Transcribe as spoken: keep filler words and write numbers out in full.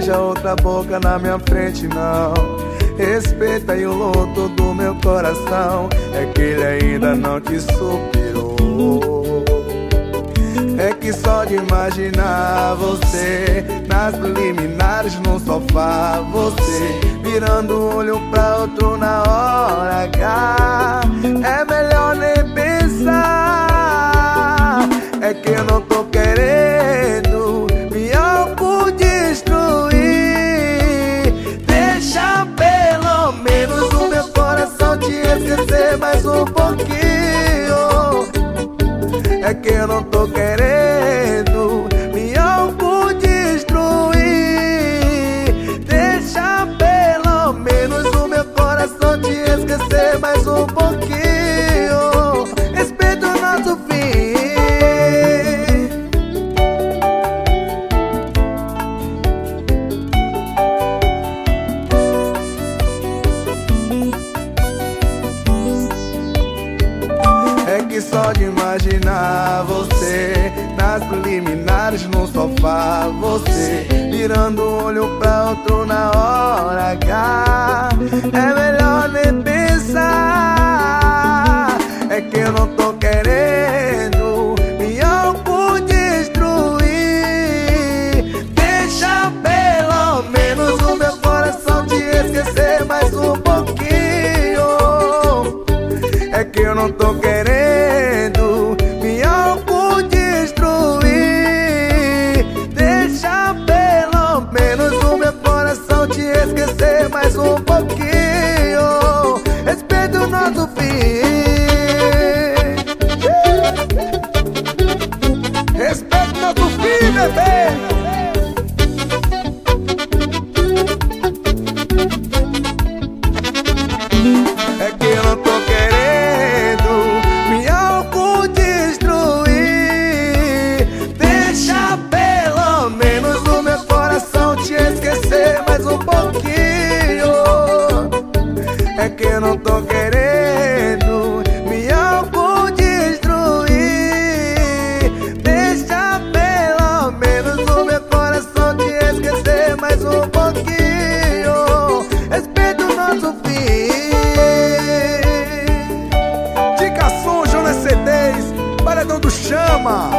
beija outra boca na minha frente, não. Respeita aí o luto do meu coração, é que ele ainda não te superou. É que só de imaginar você nas preliminares no sofá, você virando o olho pra outro na hora H, é melhor nem pensar. É que eu não tô querendo me autodestruir. Deixa pelo menos o meu coração te esquecer mais um pouquinho. É que eu não tô querendo me autodestruir. Deixa pelo menos o meu coração te esquecer mais um pouquinho. Respeita o nosso fim. É que só de imaginar você nas preliminares no sofá, você virando o olho pra outro na hora H, é melhor nem pensar. É que eu não tô querendo me autodestruir. Deixa pelo menos o meu coração te esquecer mais um pouquinho. É que eu não tô querendo me autodestruir. Deixa pelo menos o meu coração te esquecer mais um pouquinho. Respeita o nosso fim. Respeita o nosso fim, bebê. É que eu não tô querendo me autodestruir. Deixa pelo menos o meu coração te esquecer mais um pouquinho. É que eu não tô querendo me autodestruir. Deixa pelo menos o meu coração te esquecer mais um pouquinho. Respeita o nosso fim. Paredão do Chama.